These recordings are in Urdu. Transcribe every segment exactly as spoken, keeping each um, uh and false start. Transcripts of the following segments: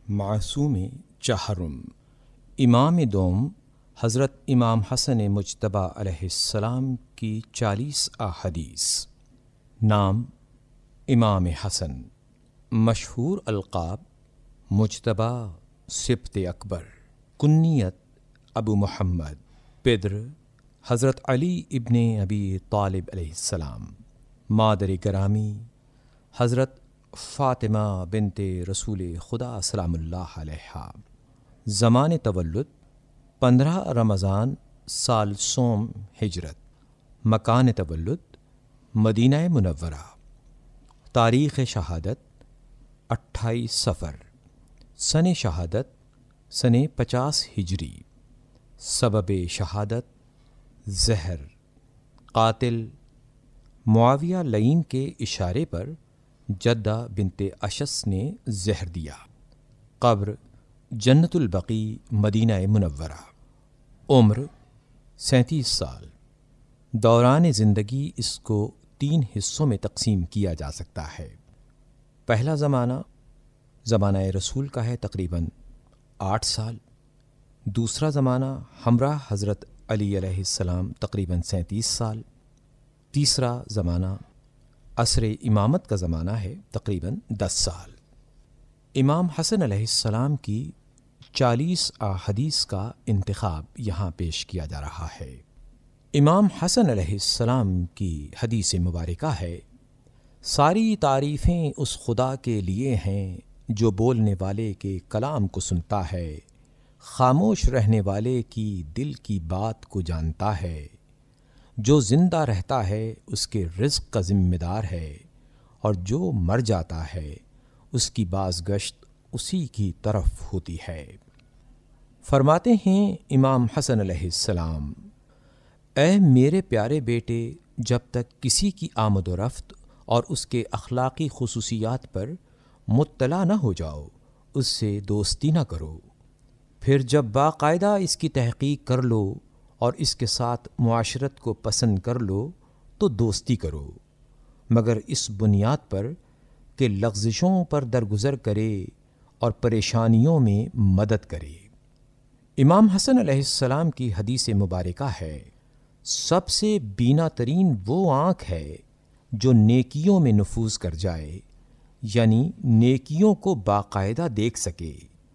معصوم چہرم امام دوم حضرت امام حسن مجتبیٰ علیہ السلام کی چالیس احادیث۔ نام امام حسن، مشہور القاب مجتبیٰ سبط اکبر، کنیت ابو محمد، پدر حضرت علی ابن ابی طالب علیہ السلام، مادر گرامی حضرت فاطمہ بنت رسول خدا سلام اللہ علیہا۔ زمان تولد پندرہ رمضان سال سوم ہجرت، مکان تولد مدینہ منورہ، تاریخ شہادت اٹھائیس صفر، سن شہادت سن پچاس ہجری، سبب شہادت زہر، قاتل معاویہ لعین کے اشارے پر جدہ بنت اشس نے زہر دیا، قبر جنت البقیع مدینہ منورہ، عمر سینتیس سال۔ دوران زندگی اس کو تین حصوں میں تقسیم کیا جا سکتا ہے۔ پہلا زمانہ زمانہ رسول کا ہے، تقریباً آٹھ سال۔ دوسرا زمانہ ہمراہ حضرت علی علیہ السلام، تقریباً سینتیس سال۔ تیسرا زمانہ عصر امامت کا زمانہ ہے، تقریباً دس سال۔ امام حسن علیہ السلام کی چالیس احادیث کا انتخاب یہاں پیش کیا جا رہا ہے۔ امام حسن علیہ السلام کی حدیث مبارکہ ہے: ساری تعریفیں اس خدا کے لیے ہیں جو بولنے والے کے کلام کو سنتا ہے، خاموش رہنے والے کی دل کی بات کو جانتا ہے، جو زندہ رہتا ہے اس کے رزق کا ذمہ دار ہے، اور جو مر جاتا ہے اس کی بازگشت اسی کی طرف ہوتی ہے۔ فرماتے ہیں امام حسن علیہ السلام: اے میرے پیارے بیٹے، جب تک کسی کی آمد و رفت اور اس کے اخلاقی خصوصیات پر مطلع نہ ہو جاؤ، اس سے دوستی نہ کرو۔ پھر جب باقاعدہ اس کی تحقیق کر لو اور اس کے ساتھ معاشرت کو پسند کر لو تو دوستی کرو، مگر اس بنیاد پر کہ لغزشوں پر درگزر کرے اور پریشانیوں میں مدد کرے۔ امام حسن علیہ السلام کی حدیث مبارکہ ہے: سب سے بینا ترین وہ آنکھ ہے جو نیکیوں میں نفوذ کر جائے، یعنی نیکیوں کو باقاعدہ دیکھ سکے،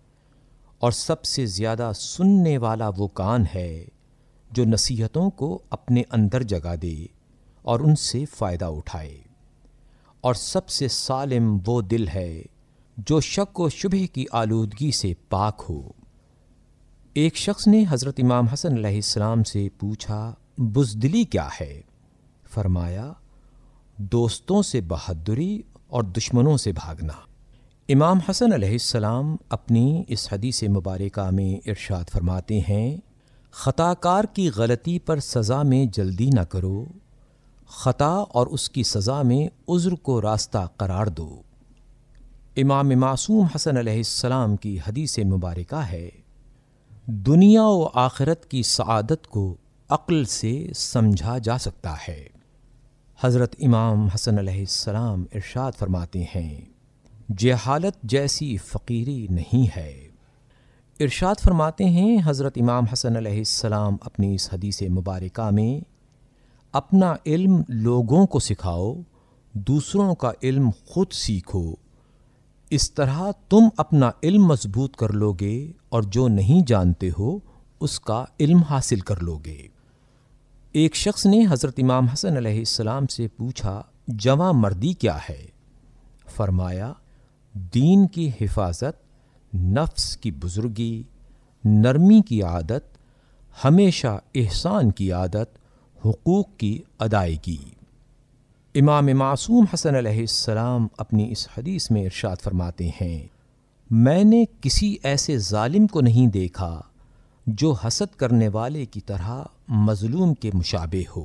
اور سب سے زیادہ سننے والا وہ کان ہے جو نصیحتوں کو اپنے اندر جگا دے اور ان سے فائدہ اٹھائے، اور سب سے سالم وہ دل ہے جو شک و شبہ کی آلودگی سے پاک ہو۔ ایک شخص نے حضرت امام حسن علیہ السلام سے پوچھا: بزدلی کیا ہے؟ فرمایا: دوستوں سے بہادری اور دشمنوں سے بھاگنا۔ امام حسن علیہ السلام اپنی اس حدیث مبارکہ میں ارشاد فرماتے ہیں: خطا کار کی غلطی پر سزا میں جلدی نہ کرو، خطا اور اس کی سزا میں عذر کو راستہ قرار دو۔ امام معصوم حسن علیہ السلام کی حدیث مبارکہ ہے: دنیا و آخرت کی سعادت کو عقل سے سمجھا جا سکتا ہے۔ حضرت امام حسن علیہ السلام ارشاد فرماتے ہیں: جہالت جیسی فقیری نہیں ہے۔ ارشاد فرماتے ہیں حضرت امام حسن علیہ السلام اپنی اس حدیث مبارکہ میں: اپنا علم لوگوں کو سکھاؤ، دوسروں کا علم خود سیکھو، اس طرح تم اپنا علم مضبوط کر لو گے اور جو نہیں جانتے ہو اس کا علم حاصل کر لو گے۔ ایک شخص نے حضرت امام حسن علیہ السلام سے پوچھا: جواں مردی کیا ہے؟ فرمایا: دین کی حفاظت، نفس کی بزرگی، نرمی کی عادت، ہمیشہ احسان کی عادت، حقوق کی ادائیگی۔ امام معصوم حسن علیہ السلام اپنی اس حدیث میں ارشاد فرماتے ہیں: میں نے کسی ایسے ظالم کو نہیں دیکھا جو حسد کرنے والے کی طرح مظلوم کے مشابہ ہو۔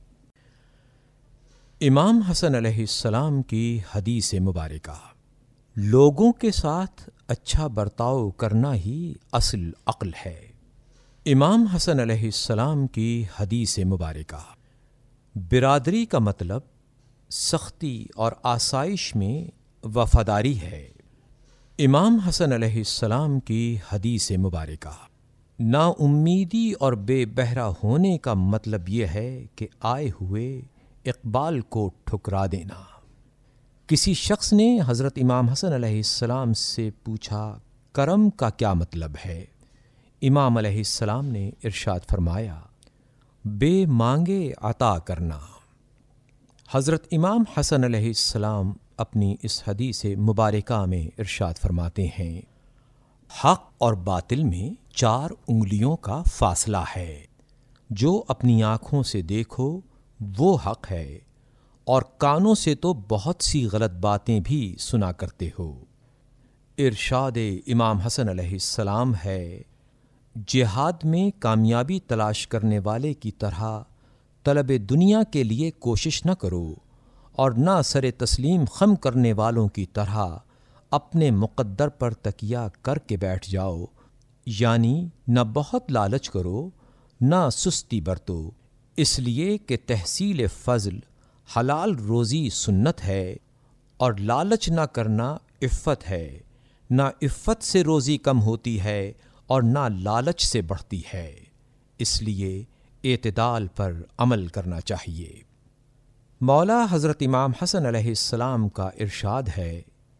امام حسن علیہ السلام کی حدیث مبارکہ: لوگوں کے ساتھ اچھا برتاؤ کرنا ہی اصل عقل ہے۔ امام حسن علیہ السلام کی حدیث مبارکہ: برادری کا مطلب سختی اور آسائش میں وفاداری ہے۔ امام حسن علیہ السلام کی حدیث مبارکہ۔ نا امیدی اور بے بہرہ ہونے کا مطلب یہ ہے کہ آئے ہوئے اقبال کو ٹھکرا دینا۔ کسی شخص نے حضرت امام حسن علیہ السلام سے پوچھا کرم کا کیا مطلب ہے؟ امام علیہ السلام نے ارشاد فرمایا بے مانگے عطا کرنا۔ حضرت امام حسن علیہ السلام اپنی اس حدیث مبارکہ میں ارشاد فرماتے ہیں حق اور باطل میں چار انگلیوں کا فاصلہ ہے، جو اپنی آنکھوں سے دیکھو وہ حق ہے، اور کانوں سے تو بہت سی غلط باتیں بھی سنا کرتے ہو۔ ارشاد امام حسن علیہ السلام ہے جہاد میں کامیابی تلاش کرنے والے کی طرح طلب دنیا کے لیے کوشش نہ کرو، اور نہ سر تسلیم خم کرنے والوں کی طرح اپنے مقدر پر تکیہ کر کے بیٹھ جاؤ، یعنی نہ بہت لالچ کرو نہ سستی برتو، اس لیے کہ تحصیل فضل حلال روزی سنت ہے، اور لالچ نہ کرنا عفت ہے، نہ عفت سے روزی کم ہوتی ہے اور نہ لالچ سے بڑھتی ہے، اس لیے اعتدال پر عمل کرنا چاہیے۔ مولا حضرت امام حسن علیہ السلام کا ارشاد ہے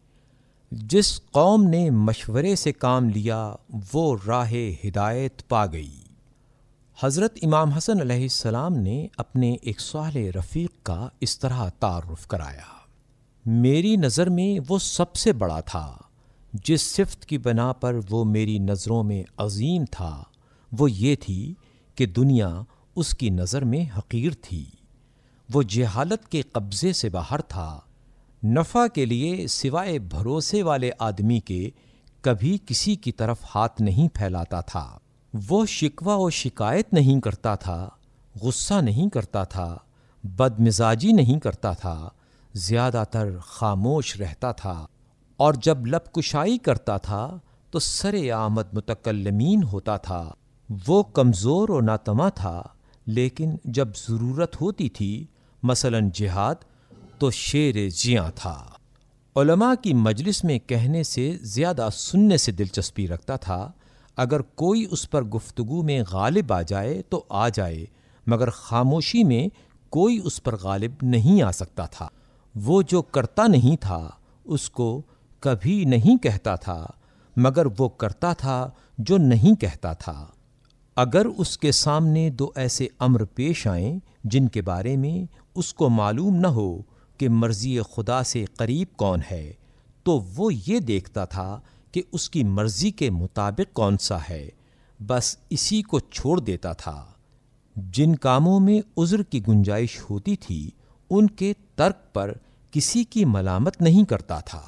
جس قوم نے مشورے سے کام لیا وہ راہ ہدایت پا گئی۔ حضرت امام حسن علیہ السلام نے اپنے ایک صالح رفیق کا اس طرح تعارف کرایا، میری نظر میں وہ سب سے بڑا تھا، جس صفت کی بنا پر وہ میری نظروں میں عظیم تھا وہ یہ تھی کہ دنیا اس کی نظر میں حقیر تھی، وہ جہالت کے قبضے سے باہر تھا، نفع کے لیے سوائے بھروسے والے آدمی کے کبھی کسی کی طرف ہاتھ نہیں پھیلاتا تھا، وہ شکوہ و شکایت نہیں کرتا تھا، غصہ نہیں کرتا تھا، بد مزاجی نہیں کرتا تھا، زیادہ تر خاموش رہتا تھا، اور جب لب کشائی کرتا تھا تو سر آمد متکلمین ہوتا تھا، وہ کمزور و ناتواں تھا، لیکن جب ضرورت ہوتی تھی مثلاً جہاد تو شیر جیاں تھا، علماء کی مجلس میں کہنے سے زیادہ سننے سے دلچسپی رکھتا تھا، اگر کوئی اس پر گفتگو میں غالب آ جائے تو آ جائے، مگر خاموشی میں کوئی اس پر غالب نہیں آ سکتا تھا، وہ جو کرتا نہیں تھا اس کو کبھی نہیں کہتا تھا، مگر وہ کرتا تھا جو نہیں کہتا تھا۔ اگر اس کے سامنے دو ایسے امر پیش آئیں جن کے بارے میں اس کو معلوم نہ ہو کہ مرضی خدا سے قریب کون ہے، تو وہ یہ دیکھتا تھا کہ اس کی مرضی کے مطابق کون سا ہے، بس اسی کو چھوڑ دیتا تھا۔ جن کاموں میں عذر کی گنجائش ہوتی تھی ان کے ترک پر کسی کی ملامت نہیں کرتا تھا۔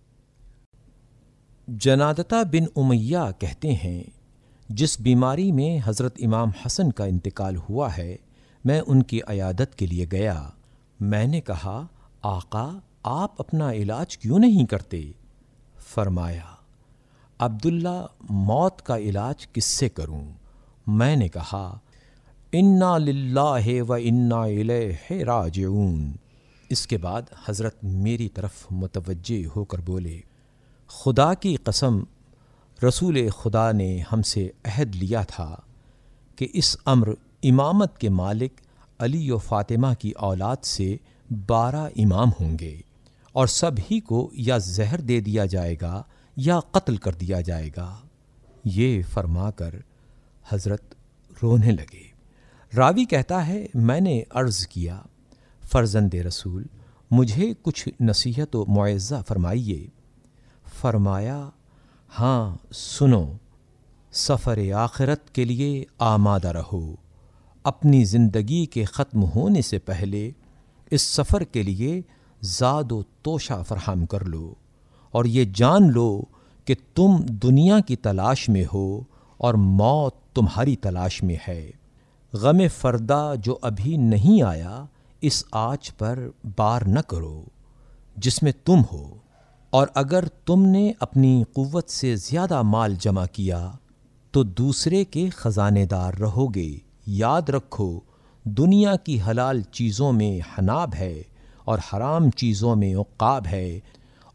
جنادتہ بن امیہ کہتے ہیں جس بیماری میں حضرت امام حسن کا انتقال ہوا ہے میں ان کی عیادت کے لیے گیا، میں نے کہا آقا آپ اپنا علاج کیوں نہیں کرتے؟ فرمایا عبداللہ موت کا علاج کس سے کروں؟ میں نے کہا انا للہ و انا الیہ راجعون۔ اس کے بعد حضرت میری طرف متوجہ ہو کر بولے خدا کی قسم رسول خدا نے ہم سے عہد لیا تھا کہ اس امر امامت کے مالک علی و فاطمہ کی اولاد سے بارہ امام ہوں گے، اور سب ہی کو یا زہر دے دیا جائے گا یا قتل کر دیا جائے گا۔ یہ فرما کر حضرت رونے لگے۔ راوی کہتا ہے میں نے عرض کیا فرزند رسول مجھے کچھ نصیحت و معزہ فرمائیے۔ فرمایا ہاں سنو، سفر آخرت کے لیے آمادہ رہو، اپنی زندگی کے ختم ہونے سے پہلے اس سفر کے لیے زاد و توشہ فراہم کر لو، اور یہ جان لو کہ تم دنیا کی تلاش میں ہو اور موت تمہاری تلاش میں ہے۔ غم فردا جو ابھی نہیں آیا اس آج پر بار نہ کرو جس میں تم ہو، اور اگر تم نے اپنی قوت سے زیادہ مال جمع کیا تو دوسرے کے خزانے دار رہو گے۔ یاد رکھو دنیا کی حلال چیزوں میں حناب ہے اور حرام چیزوں میں عقاب ہے،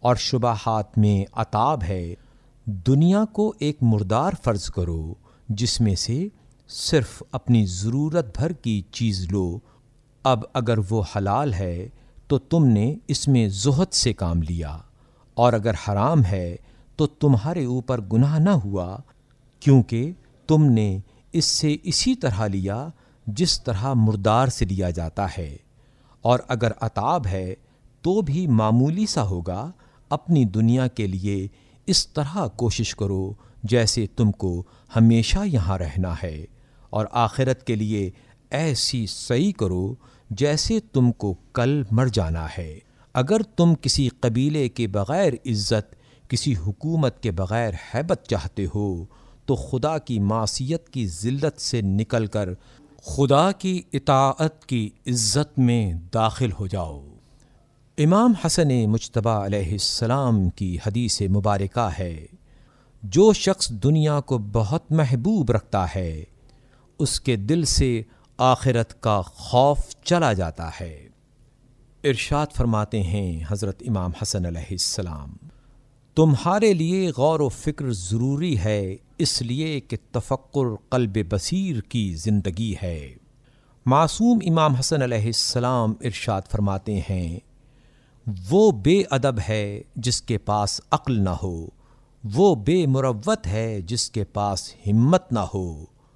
اور شبہات میں عتاب ہے، دنیا کو ایک مردار فرض کرو جس میں سے صرف اپنی ضرورت بھر کی چیز لو۔ اب اگر وہ حلال ہے تو تم نے اس میں زہد سے کام لیا، اور اگر حرام ہے تو تمہارے اوپر گناہ نہ ہوا، کیونکہ تم نے اس سے اسی طرح لیا جس طرح مردار سے لیا جاتا ہے۔ اور اگر عتاب ہے تو بھی معمولی سا ہوگا، اپنی دنیا کے لیے اس طرح کوشش کرو جیسے تم کو ہمیشہ یہاں رہنا ہے، اور آخرت کے لیے ایسی سعی کرو جیسے تم کو کل مر جانا ہے۔ اگر تم کسی قبیلے کے بغیر عزت، کسی حکومت کے بغیر ہیبت چاہتے ہو تو خدا کی معصیت کی ذلت سے نکل کر خدا کی اطاعت کی عزت میں داخل ہو جاؤ۔ امام حسن مجتبی علیہ السلام کی حدیث مبارکہ ہے، جو شخص دنیا کو بہت محبوب رکھتا ہے اس کے دل سے آخرت کا خوف چلا جاتا ہے۔ ارشاد فرماتے ہیں حضرت امام حسن علیہ السلام، تمہارے لیے غور و فکر ضروری ہے، اس لیے کہ تفکر قلب بصیر کی زندگی ہے۔ معصوم امام حسن علیہ السلام ارشاد فرماتے ہیں، وہ بے ادب ہے جس کے پاس عقل نہ ہو، وہ بے مروت ہے جس کے پاس ہمت نہ ہو،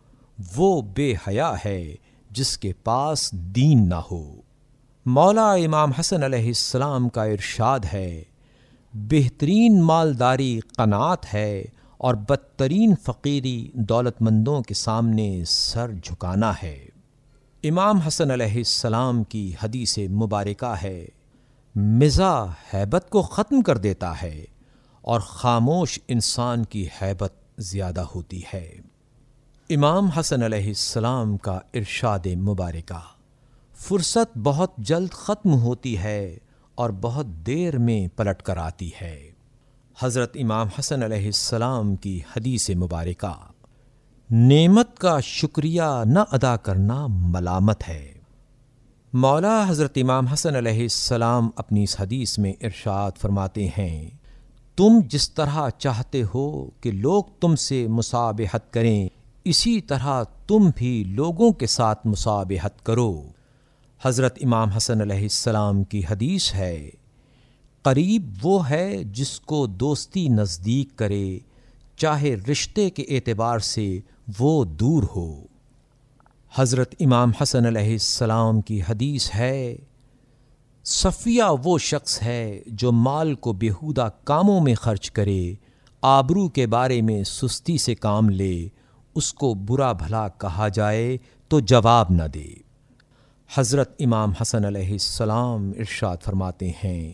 وہ بے حیا ہے جس کے پاس دین نہ ہو۔ مولا امام حسن علیہ السلام کا ارشاد ہے، بہترین مالداری قناعت ہے اور بدترین فقیری دولت مندوں کے سامنے سر جھکانا ہے۔ امام حسن علیہ السلام کی حدیث مبارکہ ہے، مزاح ہیبت کو ختم کر دیتا ہے اور خاموش انسان کی ہیبت زیادہ ہوتی ہے۔ امام حسن علیہ السلام کا ارشاد مبارکہ، فرصت بہت جلد ختم ہوتی ہے اور بہت دیر میں پلٹ کر آتی ہے۔ حضرت امام حسن علیہ السلام کی حدیث مبارکہ، نعمت کا شکریہ نہ ادا کرنا ملامت ہے۔ مولا حضرت امام حسن علیہ السلام اپنی اس حدیث میں ارشاد فرماتے ہیں، تم جس طرح چاہتے ہو کہ لوگ تم سے مصابحت کریں، اسی طرح تم بھی لوگوں کے ساتھ مصابحت کرو۔ حضرت امام حسن علیہ السلام کی حدیث ہے، قریب وہ ہے جس کو دوستی نزدیک کرے، چاہے رشتے کے اعتبار سے وہ دور ہو۔ حضرت امام حسن علیہ السلام کی حدیث ہے، صفیہ وہ شخص ہے جو مال کو بیہودہ کاموں میں خرچ کرے، آبرو کے بارے میں سستی سے کام لے، اس کو برا بھلا کہا جائے تو جواب نہ دے۔ حضرت امام حسن علیہ السلام ارشاد فرماتے ہیں،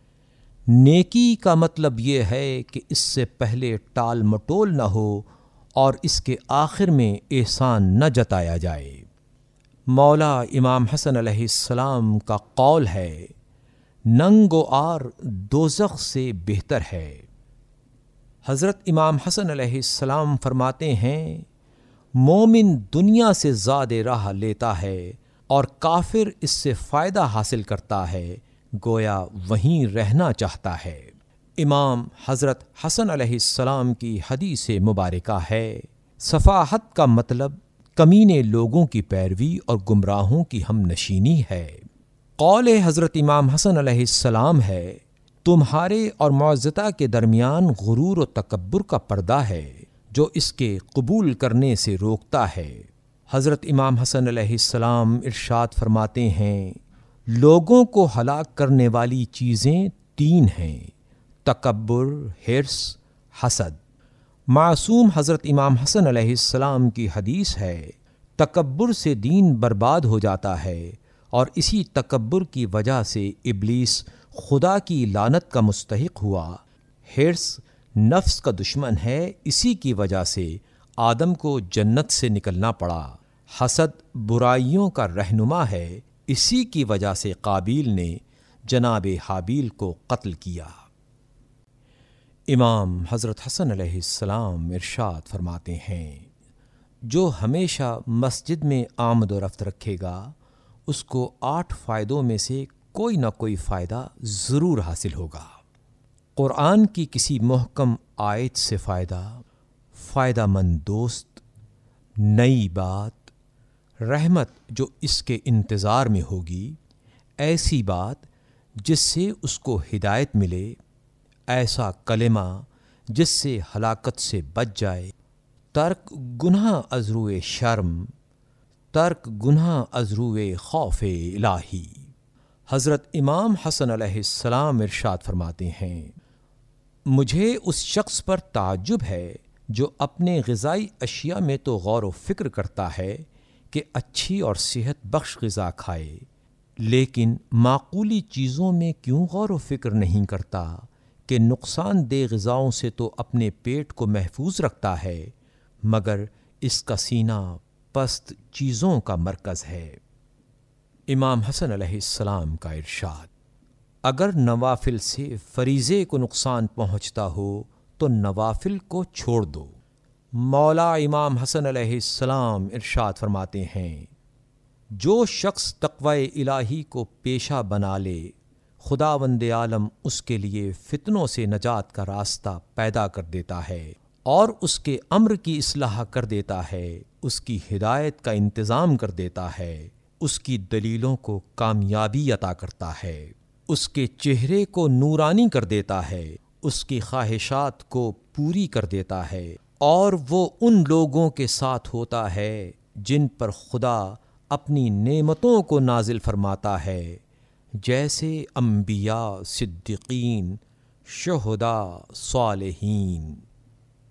نیکی کا مطلب یہ ہے کہ اس سے پہلے ٹال مٹول نہ ہو اور اس کے آخر میں احسان نہ جتایا جائے۔ مولا امام حسن علیہ السلام کا قول ہے، ننگ و آر دوزخ سے بہتر ہے۔ حضرت امام حسن علیہ السلام فرماتے ہیں، مومن دنیا سے زیادہ راہ لیتا ہے اور کافر اس سے فائدہ حاصل کرتا ہے، گویا وہیں رہنا چاہتا ہے۔ امام حضرت حسن علیہ السلام کی حدیث مبارکہ ہے، صفاحت کا مطلب کمینے لوگوں کی پیروی اور گمراہوں کی ہم نشینی ہے۔ قول حضرت امام حسن علیہ السلام ہے، تمہارے اور معزتہ کے درمیان غرور و تکبر کا پردہ ہے جو اس کے قبول کرنے سے روکتا ہے۔ حضرت امام حسن علیہ السلام ارشاد فرماتے ہیں، لوگوں کو ہلاک کرنے والی چیزیں تین ہیں، تکبر، حرص، حسد۔ معصوم حضرت امام حسن علیہ السلام کی حدیث ہے، تکبر سے دین برباد ہو جاتا ہے اور اسی تکبر کی وجہ سے ابلیس خدا کی لعنت کا مستحق ہوا۔ حرص نفس کا دشمن ہے، اسی کی وجہ سے آدم کو جنت سے نکلنا پڑا۔ حسد برائیوں کا رہنما ہے، اسی کی وجہ سے قابیل نے جناب حابیل کو قتل کیا۔ امام حضرت حسن علیہ السلام ارشاد فرماتے ہیں، جو ہمیشہ مسجد میں آمد و رفت رکھے گا اس کو آٹھ فائدوں میں سے کوئی نہ کوئی فائدہ ضرور حاصل ہوگا۔ قرآن کی کسی محکم آیت سے فائدہ، فائدہ مند دوست، نئی بات، رحمت جو اس کے انتظار میں ہوگی، ایسی بات جس سے اس کو ہدایت ملے، ایسا کلمہ جس سے ہلاکت سے بچ جائے، ترک گناہ از روئے شرم، ترک گناہ از روئے خوف الہی۔ حضرت امام حسن علیہ السلام ارشاد فرماتے ہیں، مجھے اس شخص پر تعجب ہے جو اپنے غذائی اشیاء میں تو غور و فکر کرتا ہے کہ اچھی اور صحت بخش غذا کھائے، لیکن معقولی چیزوں میں کیوں غور و فکر نہیں کرتا کہ نقصان دہ غذاؤں سے تو اپنے پیٹ کو محفوظ رکھتا ہے، مگر اس کا سینہ پست چیزوں کا مرکز ہے۔ امام حسن علیہ السلام کا ارشاد، اگر نوافل سے فریضے کو نقصان پہنچتا ہو تو نوافل کو چھوڑ دو۔ مولا امام حسن علیہ السلام ارشاد فرماتے ہیں، جو شخص تقوی الہی کو پیشہ بنا لے، خداوند عالم اس کے لیے فتنوں سے نجات کا راستہ پیدا کر دیتا ہے اور اس کے امر کی اصلاح کر دیتا ہے، اس کی ہدایت کا انتظام کر دیتا ہے، اس کی دلیلوں کو کامیابی عطا کرتا ہے، اس کے چہرے کو نورانی کر دیتا ہے، اس کی خواہشات کو پوری کر دیتا ہے، اور وہ ان لوگوں کے ساتھ ہوتا ہے جن پر خدا اپنی نعمتوں کو نازل فرماتا ہے، جیسے انبیاء، صدیقین، شہداء، صالحین۔